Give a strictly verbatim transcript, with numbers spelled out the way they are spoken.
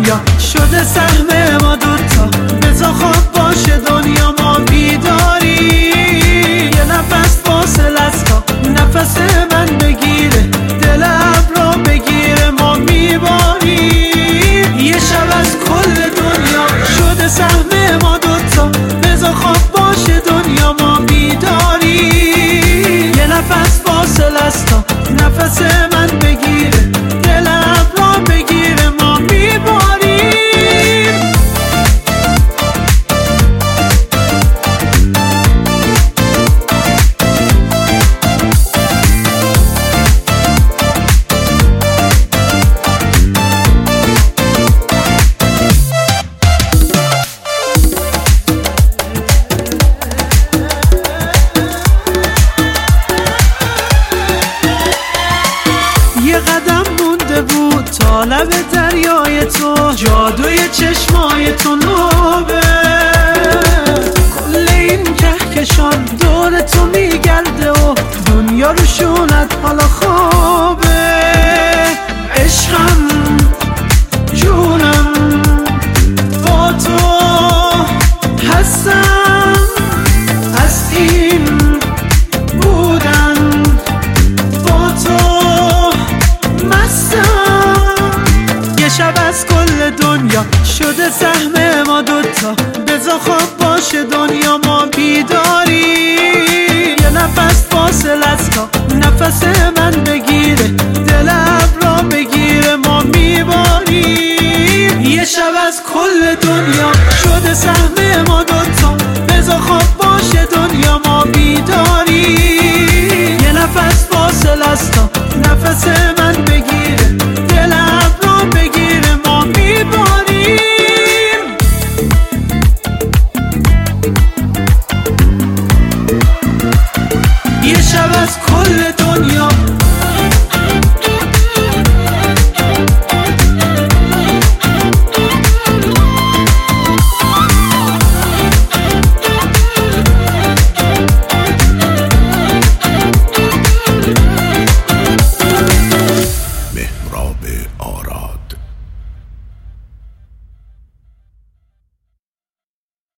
دنیا شده سهم ما دوتا، بذار خواب باشه دنیا ما بیداری. یه نفس فاصله است تا نفس من بگیره، دل ابرا بگیره ما میباریم. یه شب از کل دنیا شده سهم ما دوتا، بذار خواب باشه دنیا ما بیداری. یه نفس فاصله است تا نفس من بگیره، دل ابرا بگیره ما میباریم. یه قدم مونده بود تا لب دریای تو، جادوی چشمای تو نوبه. کل این کهکشان دور تو میگرده و دنیا رو شونت حالا خوبه. عشقم جونم با تو هستم، از این بودن با تو یه شب از کل دنیا شده سهم ما دوتا، بذار خواب باشه دنیا ما بیداری. یه نفس فاصله است تا نفس من بگیره، دل ابرا بگیره ما میباریم. یه شب از کل دنیا شده سهم ما دوتا، بذار خواب باشه دنیا ما بیداری. یه نفس فاصله است تا نفس